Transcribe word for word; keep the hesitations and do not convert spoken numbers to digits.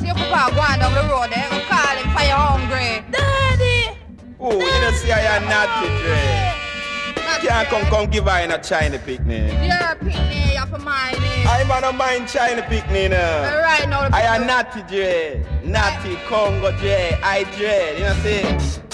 see your papa going down the road there. I'm calling for you hungry. Daddy! Oh, you don't see I am naughty, Dre. You can't come, come give her in a China picnic. Yeah, picnic, you have to mind it. I'm not mind China picnic now. Right now, I am naughty, Dre. Naughty, Congo, Dre. I, Dre. You know what I'm saying?